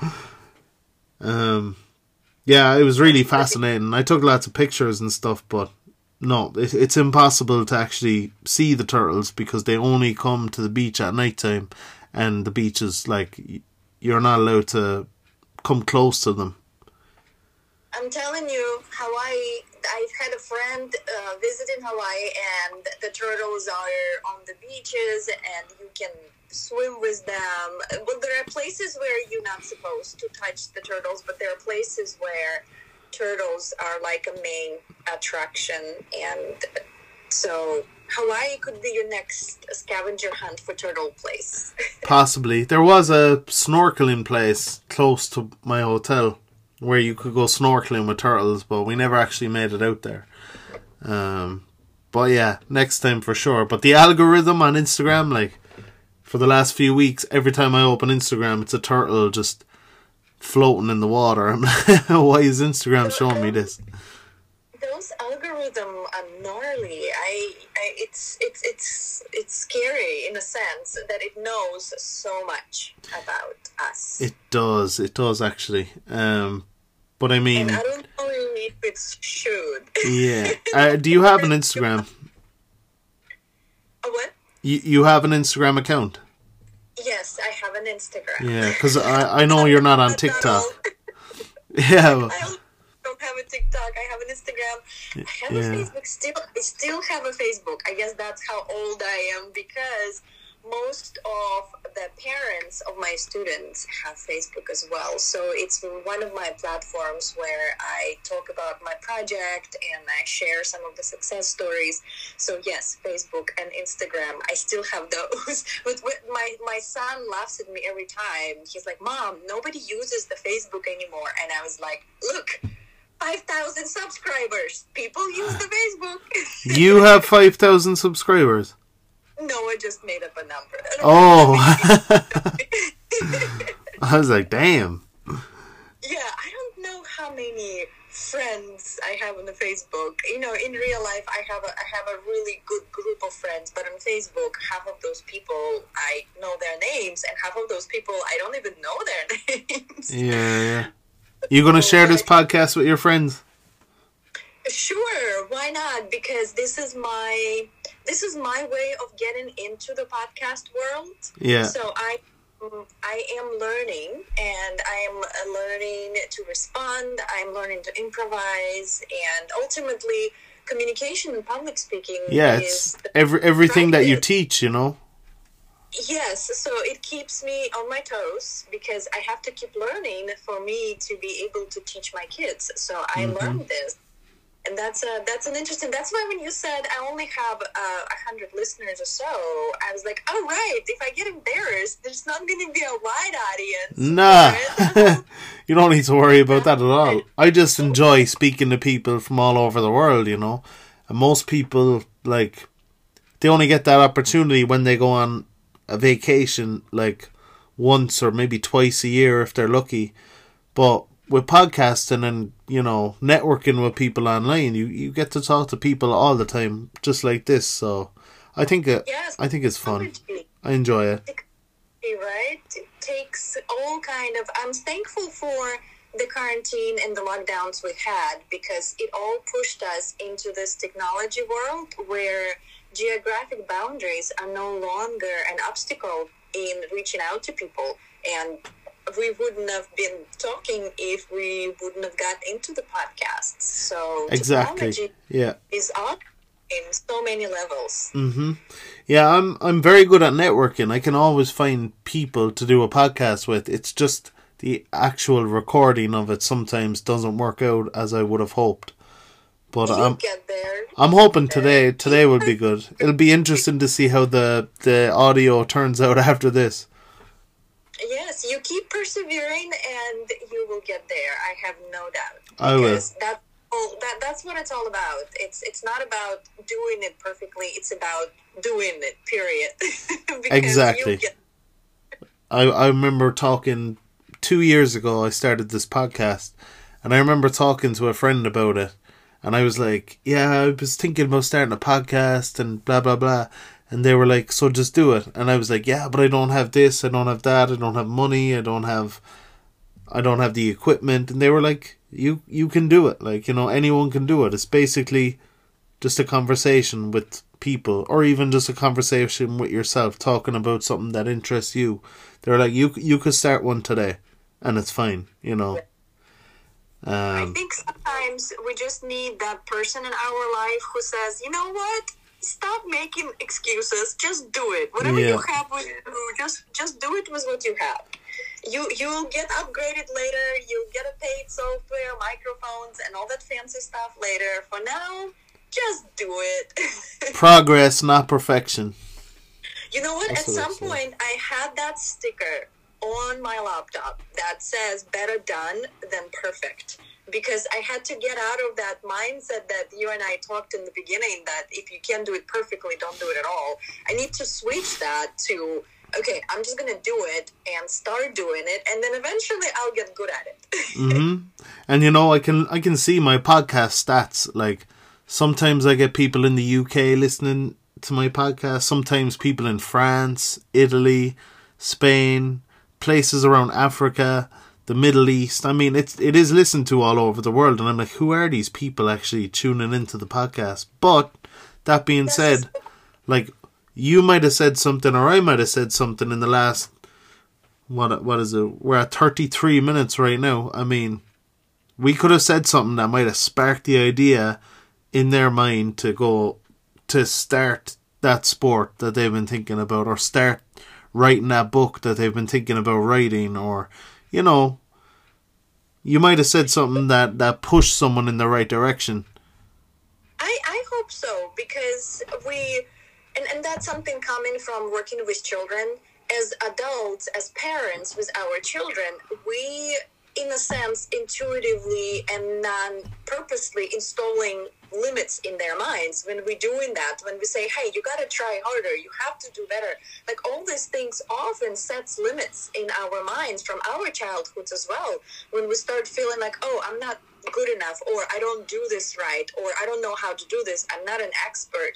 [SPEAKER 1] Um, yeah, it was really fascinating. I took lots of pictures and stuff, but no, it, it's impossible to actually see the turtles because they only come to the beach at night time, and the beach is like, you're not allowed to come close to them.
[SPEAKER 3] I'm telling you, Hawaii, I've had a friend uh, visit in Hawaii, and the turtles are on the beaches, and you can swim with them. Well, there are places where you're not supposed to touch the turtles, but there are places where turtles are like a main attraction, and so Hawaii could be your next scavenger hunt for turtle place.
[SPEAKER 1] Possibly. There was a snorkeling place close to my hotel where you could go snorkeling with turtles, but we never actually made it out there. Um, but yeah, next time for sure. But the algorithm on Instagram, like, for the last few weeks, every time I open Instagram, it's a turtle just floating in the water. I'm like, why is Instagram showing me this?
[SPEAKER 3] Those algorithms are gnarly. I, I, it's, it's, it's, it's scary in a sense that it knows so much about us.
[SPEAKER 1] It does. It does actually. Um, but I mean,
[SPEAKER 3] and I don't know if it should.
[SPEAKER 1] Yeah. Uh, do you have an Instagram?
[SPEAKER 3] A what?
[SPEAKER 1] You you have an Instagram account?
[SPEAKER 3] Yes, I have an Instagram.
[SPEAKER 1] Yeah, because I I know you're not on TikTok. Yeah. Well,
[SPEAKER 3] I don't have a TikTok. I have an Instagram. I have
[SPEAKER 1] yeah.
[SPEAKER 3] a Facebook. Still, I still have a Facebook. I guess that's how old I am, because most of the parents of my students have Facebook as well. So it's one of my platforms where I talk about my project and I share some of the success stories. So yes, Facebook and Instagram, I still have those. But with my, my son laughs at me every time. He's like, Mom, nobody uses the Facebook anymore. And I was like, look, five thousand subscribers. People use the Facebook.
[SPEAKER 1] You have five thousand subscribers?
[SPEAKER 3] No, I just made up a number.
[SPEAKER 1] Oh. I was like, damn.
[SPEAKER 3] Yeah, I don't know how many friends I have on the Facebook. You know, in real life, I have a, I have a really good group of friends, but on Facebook, half of those people, I know their names, and half of those people, I don't even know their names.
[SPEAKER 1] Yeah, yeah. You going to share this podcast with your friends?
[SPEAKER 3] Sure, why not? Because this is my this is my way of getting into the podcast world.
[SPEAKER 1] Yeah.
[SPEAKER 3] So I I am learning, and I am learning to respond. I'm learning to improvise, and ultimately, communication and public speaking.
[SPEAKER 1] Yeah,
[SPEAKER 3] is
[SPEAKER 1] it's every everything
[SPEAKER 3] practice.
[SPEAKER 1] that you teach, you know.
[SPEAKER 3] Yes, so it keeps me on my toes because I have to keep learning for me to be able to teach my kids. So I mm-hmm. learned this. And that's a, that's an interesting, that's why when you said I only have a uh, hundred listeners or so, I was like, all right, if I get embarrassed, there's not going to be a wide audience.
[SPEAKER 1] Nah, you don't need to worry about that at all. I just enjoy speaking to people from all over the world, you know. And most people, like, they only get that opportunity when they go on a vacation, like, once or maybe twice a year if they're lucky. But with podcasting and, you know, networking with people online, you, you get to talk to people all the time, just like this. So I think it,
[SPEAKER 3] yes,
[SPEAKER 1] I think it's fun. I enjoy it.
[SPEAKER 3] Right? It takes all kind of... I'm thankful for the quarantine and the lockdowns we had, because it all pushed us into this technology world where geographic boundaries are no longer an obstacle in reaching out to people. And we wouldn't have been talking if we wouldn't have got into the podcasts. So
[SPEAKER 1] exactly,
[SPEAKER 3] technology
[SPEAKER 1] yeah,
[SPEAKER 3] is on. in so many levels.
[SPEAKER 1] Mm-hmm. Yeah, I'm I'm very good at networking. I can always find people to do a podcast with. It's just the actual recording of it sometimes doesn't work out as I would have hoped. But
[SPEAKER 3] You'll
[SPEAKER 1] I'm
[SPEAKER 3] get there.
[SPEAKER 1] I'm hoping today today would be good. It'll be interesting to see how the the audio turns out after this.
[SPEAKER 3] Yes, you keep persevering and you will get there. I have no doubt.
[SPEAKER 1] I will.
[SPEAKER 3] Because that, oh, that that's what it's all about. It's it's not about doing it perfectly. It's about doing it. Period. Because
[SPEAKER 1] Exactly.
[SPEAKER 3] you'll get-
[SPEAKER 1] I I remember talking two years ago. I started this podcast, and I remember talking to a friend about it, and I was like, "Yeah, I was thinking about starting a podcast and blah blah blah." And they were like, "So just do it." And I was like, "Yeah, but I don't have this, I don't have that, I don't have money, I don't have, I don't have the equipment." And they were like, "You you can do it. Like, you know, anyone can do it. It's basically just a conversation with people, or even just a conversation with yourself, talking about something that interests you." They were like, "You you could start one today, and it's fine, you know."
[SPEAKER 3] I
[SPEAKER 1] Um,
[SPEAKER 3] think sometimes we just need that person in our life who says, "You know what? Stop making excuses. Just do it. Whatever
[SPEAKER 1] Yeah.
[SPEAKER 3] you have with you, just just do it with what you have. You you'll get upgraded later. You'll get a paid software, microphones, and all that fancy stuff later. For now, just do it."
[SPEAKER 1] progress, not perfection.
[SPEAKER 3] You know what?
[SPEAKER 1] That's
[SPEAKER 3] At
[SPEAKER 1] what I
[SPEAKER 3] some
[SPEAKER 1] said.
[SPEAKER 3] point, I had that sticker on my laptop that says "better done than perfect." Because I had to get out of that mindset that you and I talked in the beginning, that if you can't do it perfectly, don't do it at all. I need to switch that to, okay, I'm just going to do it and start doing it, and then eventually I'll get good at it.
[SPEAKER 1] hmm And you know, I can I can see my podcast stats. Like, sometimes I get people in the U K listening to my podcast. Sometimes people in France, Italy, Spain, places around Africa, the Middle East. I mean, it's it is listened to all over the world, and I'm like, who are these people actually tuning into the podcast? But that being said, like, you might have said something, or I might have said something in the last, what what is it? We're at thirty-three minutes right now. I mean, we could have said something that might have sparked the idea in their mind to go to start that sport that they've been thinking about, or start writing that book that they've been thinking about writing, or, you know, you might have said something that, that pushed someone in the right direction.
[SPEAKER 3] I, I hope so, because we, and, and that's something coming from working with children. As adults, as parents with our children, we, in a sense, intuitively and non-purposely installing limits in their minds. When we're doing that, when we say, hey, you got to try harder, you have to do better, like, all these things often sets limits in our minds from our childhoods as well. When we start feeling like, oh, I'm not good enough, or I don't do this right, or I don't know how to do this, I'm not an expert.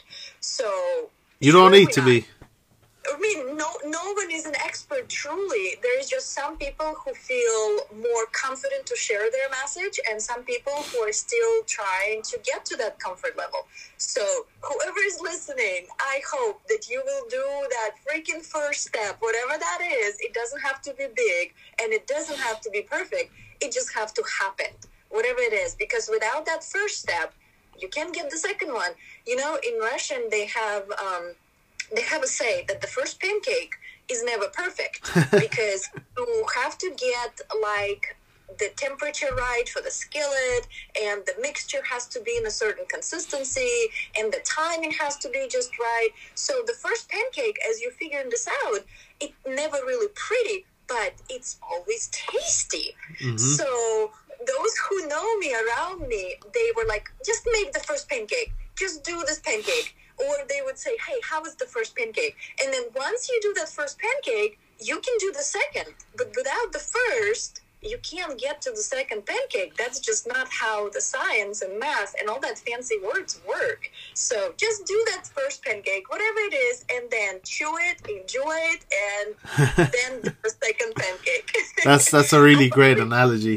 [SPEAKER 3] So
[SPEAKER 1] You don't
[SPEAKER 3] sure
[SPEAKER 1] need
[SPEAKER 3] we
[SPEAKER 1] to
[SPEAKER 3] are.
[SPEAKER 1] be.
[SPEAKER 3] I mean, no, no one is an expert truly. There is just some people who feel more confident to share their message, and some people who are still trying to get to that comfort level. So whoever is listening, I hope that you will do that freaking first step, whatever that is. It doesn't have to be big, and it doesn't have to be perfect. It just has to happen, whatever it is, because without that first step, you can't get the second one. You know, in Russian, they have... Um, They have a say that the first pancake is never perfect, because you have to get, like, the temperature right for the skillet, and the mixture has to be in a certain consistency, and the timing has to be just right. So the first pancake, as you're figuring this out, it's never really pretty, but it's always tasty.
[SPEAKER 1] Mhm.
[SPEAKER 3] So those who know me, around me, they were like, just make the first pancake. Just do this pancake. Or they would say, hey, how was the first pancake? And then once you do that first pancake, you can do the second. But without the first, you can't get to the second pancake. That's just not how the science and math and all that fancy words work. So just do that first pancake, whatever it is, and then chew it, enjoy it, and then do the second pancake.
[SPEAKER 1] That's that's a really great analogy.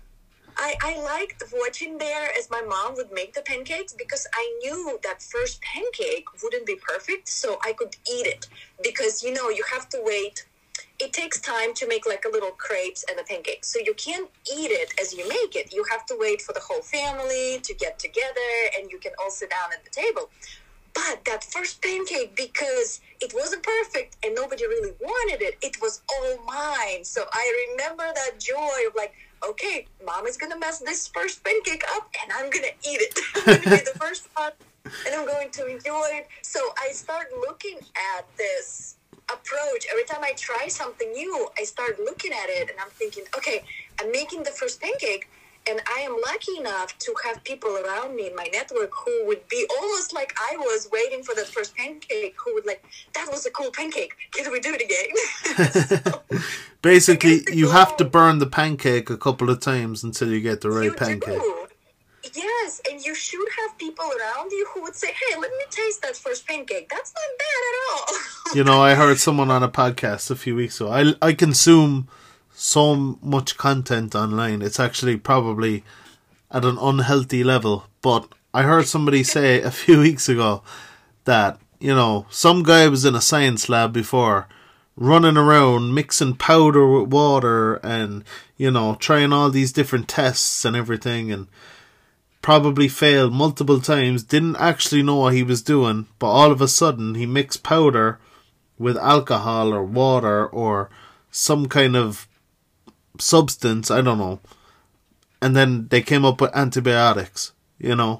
[SPEAKER 3] I, I liked watching there as my mom would make the pancakes, because I knew that first pancake wouldn't be perfect, so I could eat it. Because, you know, you have to wait. It takes time to make like a little crepes and a pancake. So you can't eat it as you make it. You have to wait for the whole family to get together, and you can all sit down at the table. But that first pancake, because it wasn't perfect and nobody really wanted it, it was all mine. So I remember that joy of like, okay, mom is going to mess this first pancake up and I'm going to eat it. I'm going to be the first one and I'm going to enjoy it. So I start looking at this approach. Every time I try something new, I start looking at it and I'm thinking, okay, I'm making the first pancake. And I am lucky enough to have people around me in my network who would be almost like I was waiting for that first pancake, who would like, that was a cool pancake. Can we do it again? So,
[SPEAKER 1] basically, you have to burn the pancake a couple of times until you get the right
[SPEAKER 3] you
[SPEAKER 1] pancake.
[SPEAKER 3] Do. Yes, and you should have people around you who would say, hey, let me taste that first pancake. That's not bad at all.
[SPEAKER 1] You know, I heard someone on a podcast a few weeks ago. I, I consume so much content online, it's actually probably at an unhealthy level. But I heard somebody say a few weeks ago that, you know, some guy was in a science lab before, running around mixing powder with water and, you know, trying all these different tests and everything, and probably failed multiple times, didn't actually know what he was doing, but all of a sudden he mixed powder with alcohol or water or some kind of substance, I don't know, and then they came up with antibiotics, you know.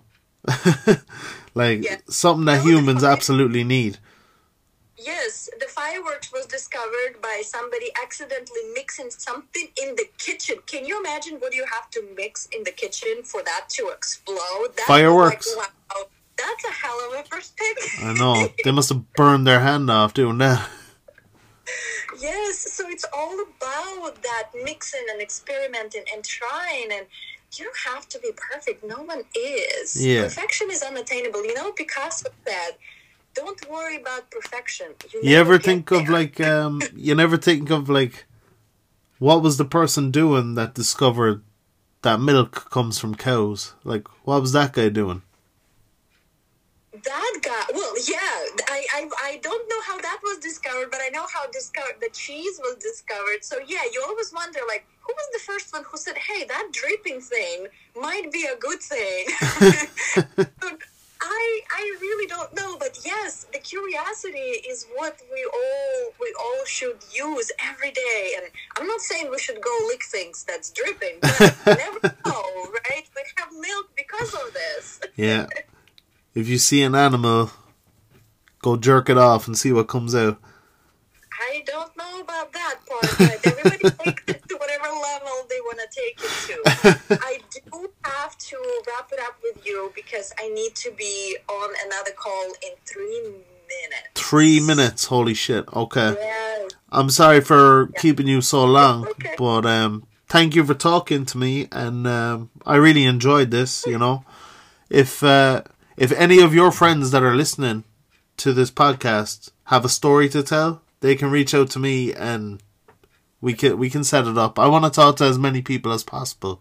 [SPEAKER 1] Like, yeah. Something that no, humans absolutely need.
[SPEAKER 3] Yes, the fireworks was discovered by somebody accidentally mixing something in the kitchen. Can you imagine what you have to mix in the kitchen for that to explode? That
[SPEAKER 1] fireworks.
[SPEAKER 3] Like, wow, that's a hell of a first pick.
[SPEAKER 1] I know. They must have burned their hand off doing that.
[SPEAKER 3] Yes, so it's all about that mixing and experimenting and trying, and you don't have to be perfect. No one is.
[SPEAKER 1] Yeah.
[SPEAKER 3] Perfection is unattainable. You know, Picasso said, don't worry about perfection. You,
[SPEAKER 1] you ever think there. of like, um, you never think of like, what was the person doing that discovered that milk comes from cows? Like, what was that guy doing?
[SPEAKER 3] That guy, well, yeah, I, I I don't know how that was discovered, but I know how discovered the cheese was discovered. So yeah, you always wonder, like, who was the first one who said, hey, that dripping thing might be a good thing? I I really don't know, but yes, the curiosity is what we all we all should use every day. And I'm not saying we should go lick things that's dripping, but you never know, right? We have milk because of this.
[SPEAKER 1] Yeah. If you see an animal, go jerk it off and see what comes out.
[SPEAKER 3] I don't know about that part, but everybody takes it to whatever level they want to take it to. I do have to wrap it up with you because I need to be on another call in three minutes.
[SPEAKER 1] Three minutes? Holy shit. Okay.
[SPEAKER 3] Yeah.
[SPEAKER 1] I'm sorry for yeah. keeping you so long,
[SPEAKER 3] okay.
[SPEAKER 1] but um, thank you for talking to me, and um, I really enjoyed this, you know. If... Uh, If any of your friends that are listening to this podcast have a story to tell, they can reach out to me and we can we can set it up. I want to talk to as many people as possible.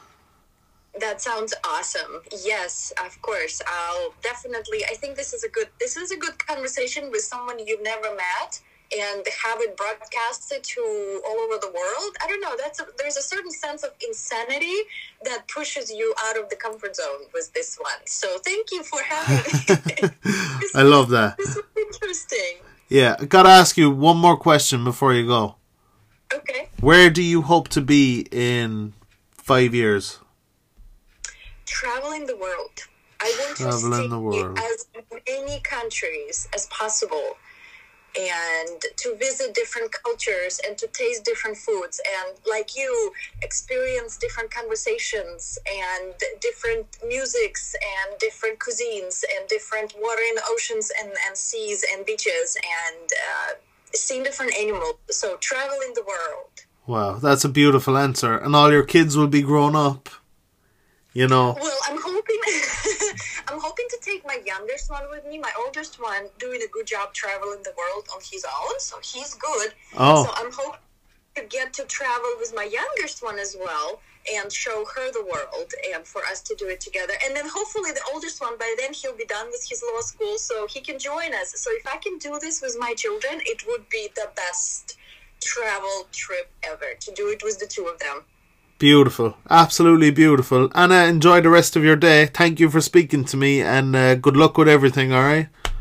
[SPEAKER 3] That sounds awesome. Yes, of course. I'll definitely. I think this is a good. This is a good conversation with someone you've never met, and have it broadcasted to all over the world. I don't know. That's a, there's a certain sense of insanity that pushes you out of the comfort zone with this one. So thank you for having me.
[SPEAKER 1] I love that.
[SPEAKER 3] This is interesting.
[SPEAKER 1] Yeah, I gotta ask you one more question before you go.
[SPEAKER 3] Okay.
[SPEAKER 1] Where do you hope to be in five years?
[SPEAKER 3] Traveling the world. I want
[SPEAKER 1] Traveling
[SPEAKER 3] to
[SPEAKER 1] the world.
[SPEAKER 3] see as many countries as possible, and to visit different cultures and to taste different foods, and like you, experience different conversations and different musics and different cuisines and different water in the oceans and, and seas and beaches, and uh, seeing different animals. So traveling the world.
[SPEAKER 1] Wow, that's a beautiful answer. And all your kids will be grown up, you know.
[SPEAKER 3] Well, I'm hoping I'm hoping to take my youngest one with me. My oldest one doing a good job traveling the world on his own, so he's good.
[SPEAKER 1] Oh.
[SPEAKER 3] So I'm hoping to get to travel with my youngest one as well and show her the world, and for us to do it together. And then hopefully the oldest one, by then he'll be done with his law school, so he can join us. So if I can do this with my children, it would be the best travel trip ever, to do it with the two of them.
[SPEAKER 1] Beautiful. Absolutely beautiful. Anna, enjoy the rest of your day. Thank you for speaking to me, and uh, good luck with everything, alright?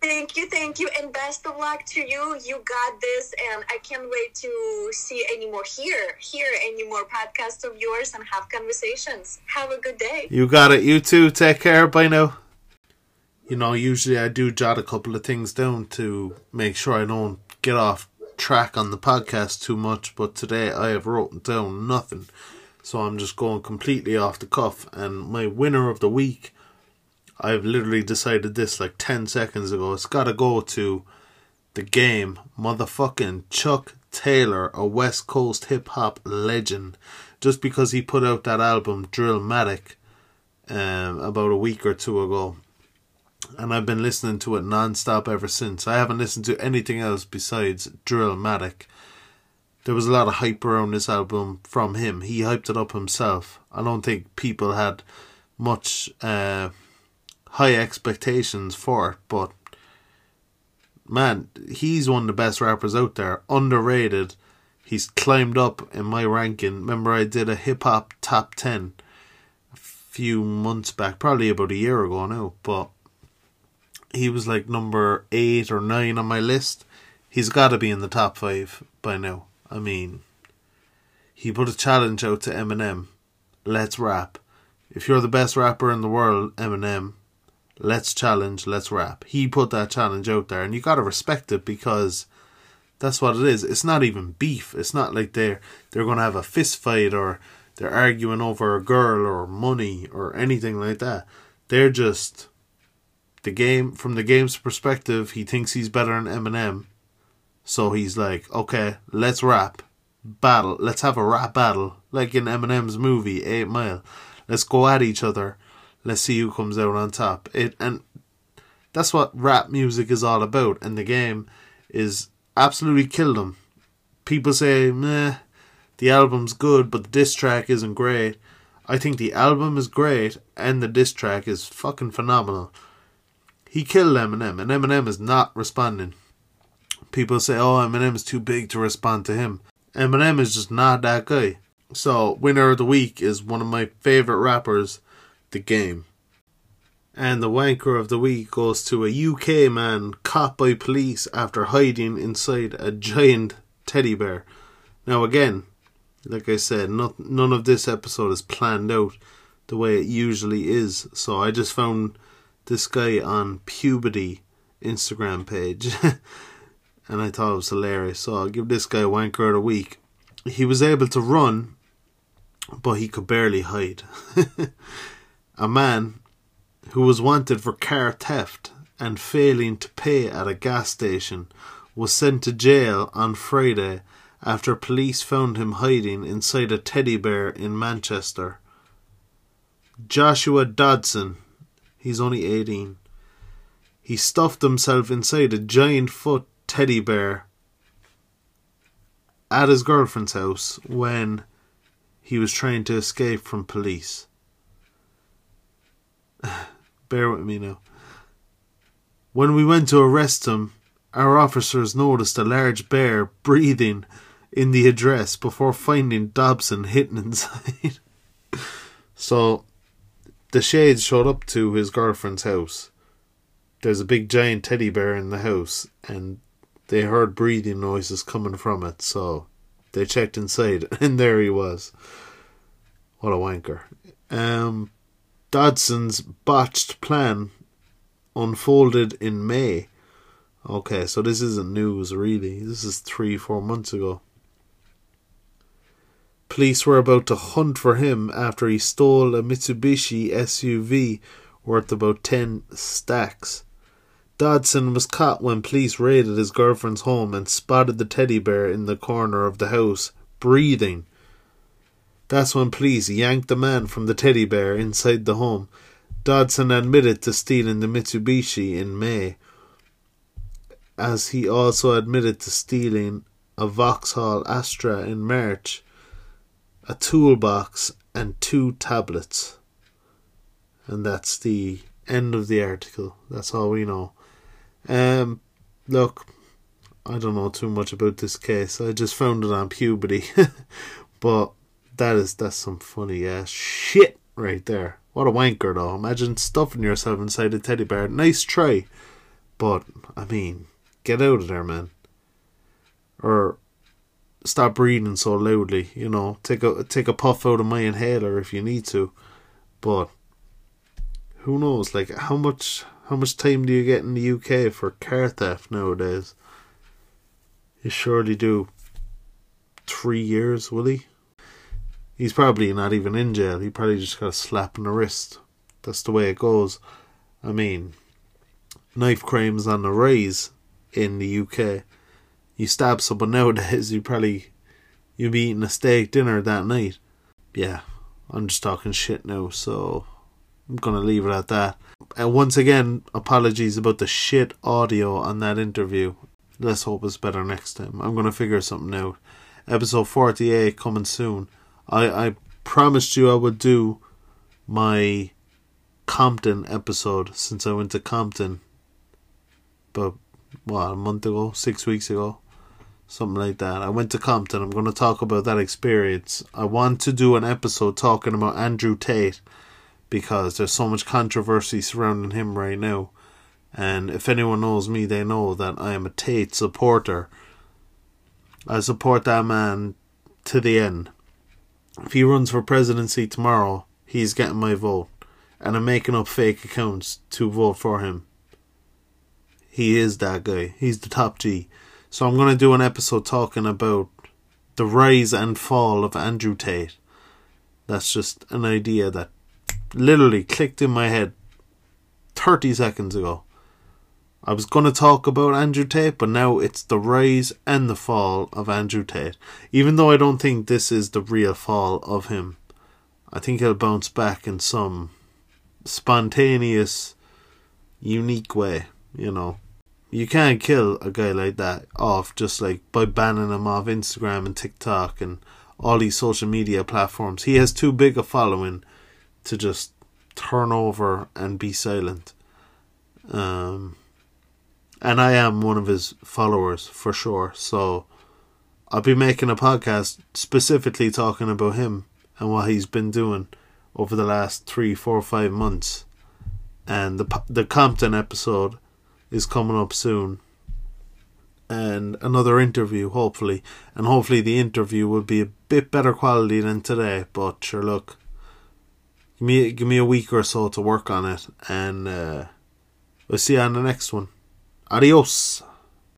[SPEAKER 3] Thank you, thank you, and best of luck to you. You got this, and I can't wait to see any more here, hear any more podcasts of yours and have conversations. Have a good day.
[SPEAKER 1] You got it. You too. Take care. Bye now. You know, usually I do jot a couple of things down to make sure I don't get off track on the podcast too much, but today I have written down nothing. So I'm just going completely off the cuff, and my winner of the week, I've literally decided this like ten seconds ago. It's got to go to The Game, motherfucking Chuck Taylor, a West Coast hip-hop legend. Just because he put out that album, Drillmatic, um, about a week or two ago. And I've been listening to it non-stop ever since. I haven't listened to anything else besides Drillmatic. There was a lot of hype around this album from him. He hyped it up himself. I don't think people had much... Uh, high expectations for it, but man, he's one of the best rappers out there. Underrated. He's climbed up in my ranking. Remember, I did a hip hop top ten a few months back, probably about a year ago now, but he was like number eight or nine on my list. He's got to be in the top five by now. I mean, he put a challenge out to Eminem. Let's rap. If you're the best rapper in the world, Eminem, let's challenge, let's rap. He put that challenge out there, and you gotta respect it, because that's what it is. It's not even beef. It's not like they're they're gonna have a fist fight, or they're arguing over a girl or money or anything like that. They're just the game. From the game's perspective, he thinks he's better than Eminem, so he's like, okay, let's rap, battle. Let's have a rap battle, like in Eminem's movie Eight Mile. Let's go at each other. Let's see who comes out on top. It and that's what rap music is all about. And The Game is absolutely killed them. People say, meh, the album's good, but the diss track isn't great. I think the album is great, and the diss track is fucking phenomenal. He killed Eminem, and Eminem is not responding. People say, oh, Eminem is too big to respond to him. Eminem is just not that guy. So, winner of the week is one of my favourite rappers, The Game. And the wanker of the week goes to a U K man caught by police after hiding inside a giant teddy bear. Now again, like I said, not, none of this episode is planned out the way it usually is. So I just found this guy on Puberty Instagram page and I thought it was hilarious. So I'll give this guy a wanker of the week. He was able to run, but he could barely hide. A man who was wanted for car theft and failing to pay at a gas station was sent to jail on Friday after police found him hiding inside a teddy bear in Manchester. Joshua Dodson, he's only eighteen. He stuffed himself inside a giant foot teddy bear at his girlfriend's house when he was trying to escape from police. Bear with me now. When we went to arrest him, our officers noticed a large bear breathing in the address before finding Dobson hidden inside. So, the shades showed up to his girlfriend's house. There's a big giant teddy bear in the house, and they heard breathing noises coming from it, so they checked inside, and there he was. What a wanker. Um... Dodson's botched plan unfolded in May. Okay, so this isn't news really. This is three, four months ago. Police were about to hunt for him after he stole a Mitsubishi S U V worth about ten stacks. Dodson was caught when police raided his girlfriend's home and spotted the teddy bear in the corner of the house, breathing. That's when police yanked the man from the teddy bear inside the home. Dodson admitted to stealing the Mitsubishi in May, as he also admitted to stealing a Vauxhall Astra in March, a toolbox and two tablets. And that's the end of the article. That's all we know. Um, look, I don't know too much about this case. I just found it on Puberty. But that is, that's some funny ass shit right there. What a wanker though. Imagine stuffing yourself inside a teddy bear. Nice try. But, I mean, get out of there, man. Or stop breathing so loudly, you know. Take a take a puff out of my inhaler if you need to. But who knows? Like, how much how much time do you get in the U K for car theft nowadays? You surely do. Three years, will he? He's probably not even in jail. He probably just got a slap on the wrist. That's the way it goes. I mean, knife crime's on the rise in the U K. You stab someone nowadays, you probably you'll be eating a steak dinner that night. Yeah, I'm just talking shit now, so I'm gonna leave it at that. And once again, apologies about the shit audio on that interview. Let's hope it's better next time. I'm gonna figure something out. Episode forty-eight coming soon. I, I promised you I would do my Compton episode since I went to Compton about, what, a month ago, six weeks ago, something like that. I went to Compton. I'm going to talk about that experience. I want to do an episode talking about Andrew Tate because there's so much controversy surrounding him right now. And if anyone knows me, they know that I am a Tate supporter. I support that man to the end. If he runs for presidency tomorrow, he's getting my vote. And I'm making up fake accounts to vote for him. He is that guy. He's the top G. So I'm going to do an episode talking about the rise and fall of Andrew Tate. That's just an idea that literally clicked in my head thirty seconds ago. I was going to talk about Andrew Tate, but now it's the rise and the fall of Andrew Tate. Even though I don't think this is the real fall of him. I think he'll bounce back in some spontaneous, unique way, you know. You can't kill a guy like that off just like by banning him off Instagram and TikTok and all these social media platforms. He has too big a following to just turn over and be silent. Um... And I am one of his followers, for sure. So I'll be making a podcast specifically talking about him and what he's been doing over the last three, four, five months. And the the Compton episode is coming up soon. And another interview, hopefully. And hopefully the interview will be a bit better quality than today. But sure, look. Give me, give me a week or so to work on it. And uh, we'll see you on the next one. Adios.